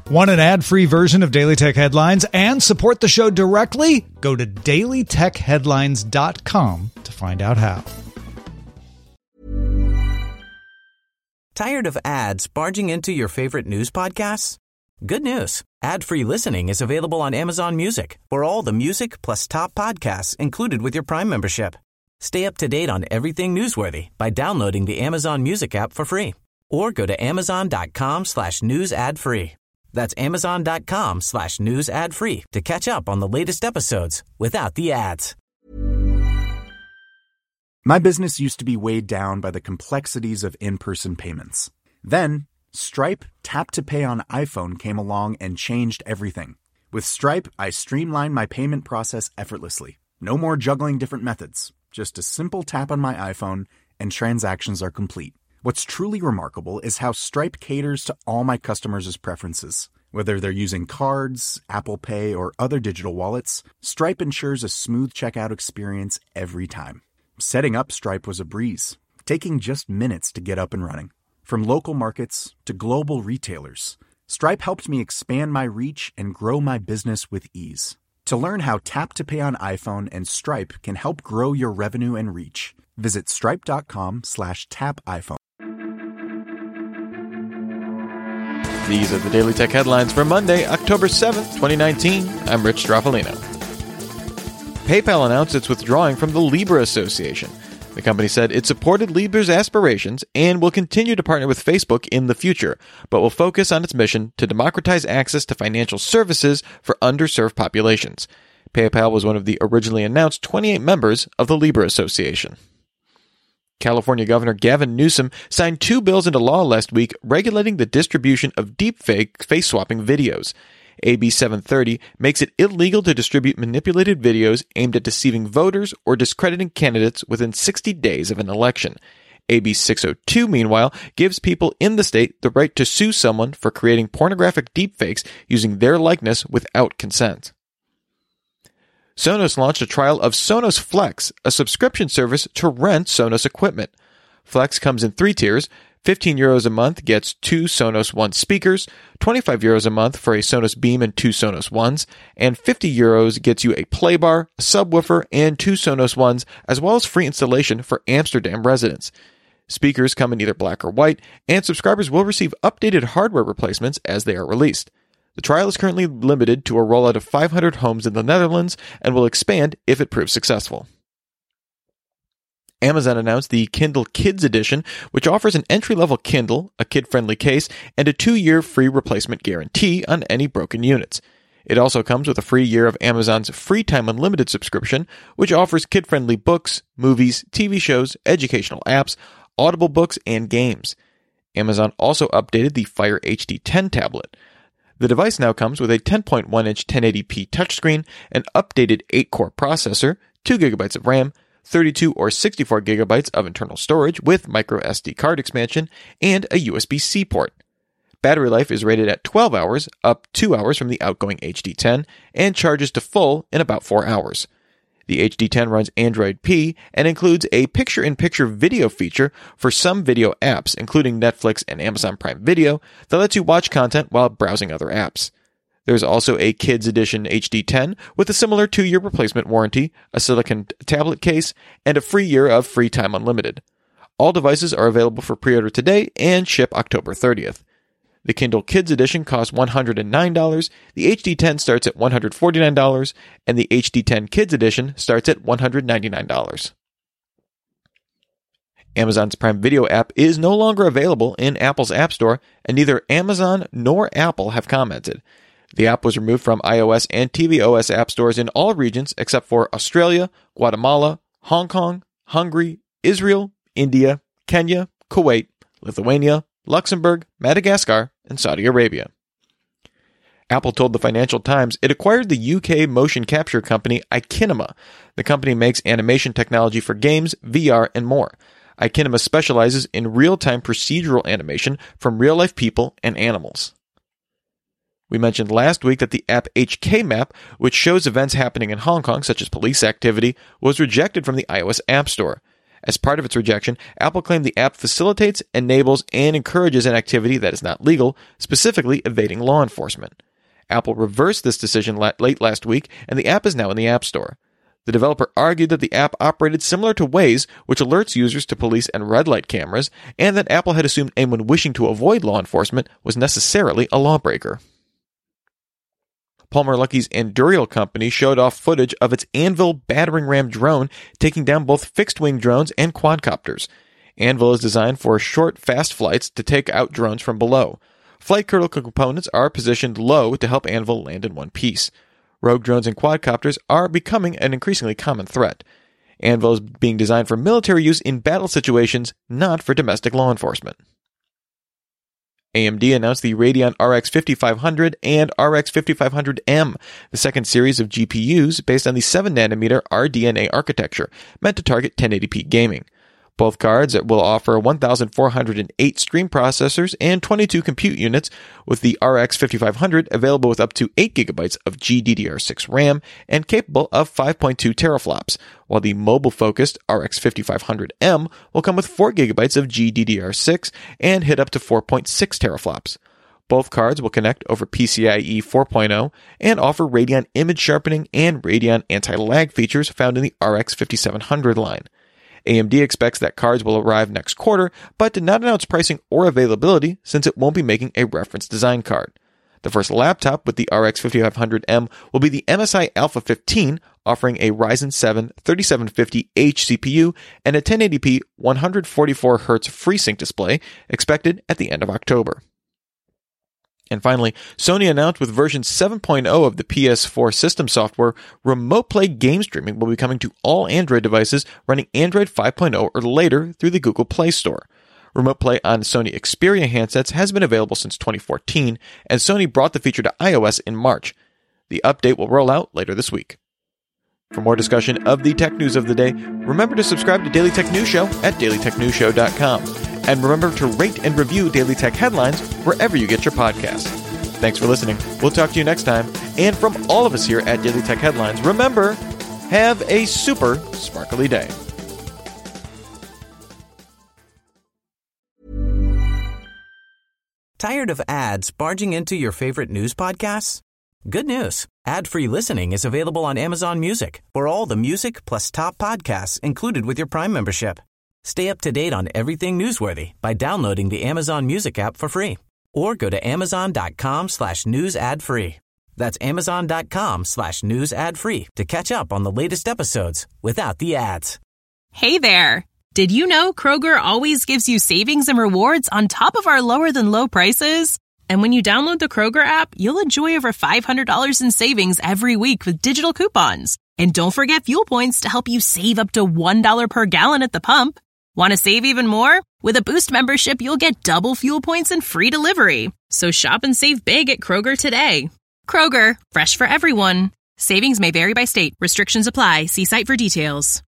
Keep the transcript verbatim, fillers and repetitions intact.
Want an ad-free version of Daily Tech Headlines and support the show directly? Go to daily tech headlines dot com to find out how. Tired of ads barging into your favorite news podcasts? Good news. Ad-free listening is available on Amazon Music for all the music plus top podcasts included with your Prime membership. Stay up to date on everything newsworthy by downloading the Amazon Music app for free or go to amazon.com slash news ad free. That's amazon.com slash news ad free to catch up on the latest episodes without the ads. My business used to be weighed down by the complexities of in-person payments. Then, Stripe Tap to Pay on iPhone came along and changed everything. With Stripe, I streamlined my payment process effortlessly. No more juggling different methods. Just a simple tap on my iPhone and transactions are complete. What's truly remarkable is how Stripe caters to all my customers' preferences. Whether they're using cards, Apple Pay, or other digital wallets, Stripe ensures a smooth checkout experience every time. Setting up Stripe was a breeze, taking just minutes to get up and running. From local markets to global retailers, Stripe helped me expand my reach and grow my business with ease. To learn how Tap to Pay on iPhone and Stripe can help grow your revenue and reach, visit stripe.com slash tap iPhone. These are the Daily Tech Headlines for Monday, October seventh, twenty nineteen. I'm Rich Straffolino. PayPal announced it's withdrawing from the Libra Association. The company said it supported Libra's aspirations and will continue to partner with Facebook in the future, but will focus on its mission to democratize access to financial services for underserved populations. PayPal was one of the originally announced twenty-eight members of the Libra Association. California Governor Gavin Newsom signed two bills into law last week regulating the distribution of deepfake face-swapping videos. A B seven thirty makes it illegal to distribute manipulated videos aimed at deceiving voters or discrediting candidates within sixty days of an election. A B six oh two, meanwhile, gives people in the state the right to sue someone for creating pornographic deepfakes using their likeness without consent. Sonos launched a trial of Sonos Flex, a subscription service to rent Sonos equipment. Flex comes in three tiers. fifteen euros a month gets two Sonos One speakers, twenty-five euros a month for a Sonos Beam and two Sonos Ones, and fifty euros gets you a playbar, a subwoofer, and two Sonos Ones, as well as free installation for Amsterdam residents. Speakers come in either black or white, and subscribers will receive updated hardware replacements as they are released. The trial is currently limited to a rollout of five hundred homes in the Netherlands and will expand if it proves successful. Amazon announced the Kindle Kids Edition, which offers an entry-level Kindle, a kid-friendly case, and a two-year free replacement guarantee on any broken units. It also comes with a free year of Amazon's Free Time Unlimited subscription, which offers kid-friendly books, movies, T V shows, educational apps, Audible books, and games. Amazon also updated the Fire H D ten tablet. The device now comes with a ten point one inch ten eighty p touchscreen, an updated eight core processor, two gigabytes of RAM, thirty-two or sixty-four gigabytes of internal storage with micro S D card expansion, and a U S B-C port. Battery life is rated at twelve hours, up two hours from the outgoing H D ten, and charges to full in about four hours. The H D ten runs Android P and includes a picture-in-picture video feature for some video apps, including Netflix and Amazon Prime Video, that lets you watch content while browsing other apps. There's also a Kids Edition H D ten with a similar two-year replacement warranty, a silicone tablet case, and a free year of Free Time Unlimited. All devices are available for pre-order today and ship October thirtieth. The Kindle Kids Edition costs one hundred nine dollars, the H D ten starts at one hundred forty-nine dollars, and the H D ten Kids Edition starts at one hundred ninety-nine dollars. Amazon's Prime Video app is no longer available in Apple's App Store, and neither Amazon nor Apple have commented. The app was removed from iOS and tvOS app stores in all regions except for Australia, Guatemala, Hong Kong, Hungary, Israel, India, Kenya, Kuwait, Lithuania, Luxembourg, Madagascar, and Saudi Arabia. Apple told the Financial Times it acquired the U K motion capture company Ikinema. The company makes animation technology for games, V R, and more. Ikinema specializes in real-time procedural animation from real-life people and animals. We mentioned last week that the app H K Map, which shows events happening in Hong Kong, such as police activity, was rejected from the iOS App Store. As part of its rejection, Apple claimed the app facilitates, enables, and encourages an activity that is not legal, specifically evading law enforcement. Apple reversed this decision late last week, and the app is now in the App Store. The developer argued that the app operated similar to Waze, which alerts users to police and red light cameras, and that Apple had assumed anyone wishing to avoid law enforcement was necessarily a lawbreaker. Palmer Luckey's Anduril company showed off footage of its Anvil battering ram drone taking down both fixed-wing drones and quadcopters. Anvil is designed for short, fast flights to take out drones from below. Flight critical components are positioned low to help Anvil land in one piece. Rogue drones and quadcopters are becoming an increasingly common threat. Anvil is being designed for military use in battle situations, not for domestic law enforcement. A M D announced the Radeon R X fifty-five hundred and R X fifty-five hundred M, the second series of G P Us based on the seven nanometer R D N A architecture, meant to target ten eighty p gaming. Both cards will offer one thousand four hundred eight stream processors and twenty-two compute units, with the R X fifty-five hundred available with up to eight gigabytes of G D D R six RAM and capable of five point two teraflops, while the mobile-focused R X fifty-five hundred M will come with four gigabytes of G D D R six and hit up to four point six teraflops. Both cards will connect over PCIe four point oh and offer Radeon image sharpening and Radeon anti-lag features found in the R X fifty-seven hundred line. A M D expects that cards will arrive next quarter, but did not announce pricing or availability since it won't be making a reference design card. The first laptop with the R X fifty-five hundred M will be the M S I Alpha fifteen, offering a Ryzen seven thirty-seven fifty H C P U and a ten eighty p one forty-four hertz FreeSync display, expected at the end of October. And finally, Sony announced with version seven point oh of the P S four system software, Remote Play game streaming will be coming to all Android devices running Android five point oh or later through the Google Play Store. Remote Play on Sony Xperia handsets has been available since twenty fourteen, and Sony brought the feature to iOS in March. The update will roll out later this week. For more discussion of the tech news of the day, remember to subscribe to Daily Tech News Show at daily tech news show dot com. And remember to rate and review Daily Tech Headlines wherever you get your podcasts. Thanks for listening. We'll talk to you next time. And from all of us here at Daily Tech Headlines, remember, have a super sparkly day. Tired of ads barging into your favorite news podcasts? Good news. Ad-free listening is available on Amazon Music for all the music plus top podcasts included with your Prime membership. Stay up to date on everything newsworthy by downloading the Amazon Music app for free or go to amazon.com slash news ad free. That's amazon.com slash news ad free to catch up on the latest episodes without the ads. Hey there. Did you know Kroger always gives you savings and rewards on top of our lower than low prices? And when you download the Kroger app, you'll enjoy over five hundred dollars in savings every week with digital coupons. And don't forget fuel points to help you save up to one dollar per gallon at the pump. Want to save even more? With a Boost membership, you'll get double fuel points and free delivery. So shop and save big at Kroger today. Kroger, fresh for everyone. Savings may vary by state. Restrictions apply. See site for details.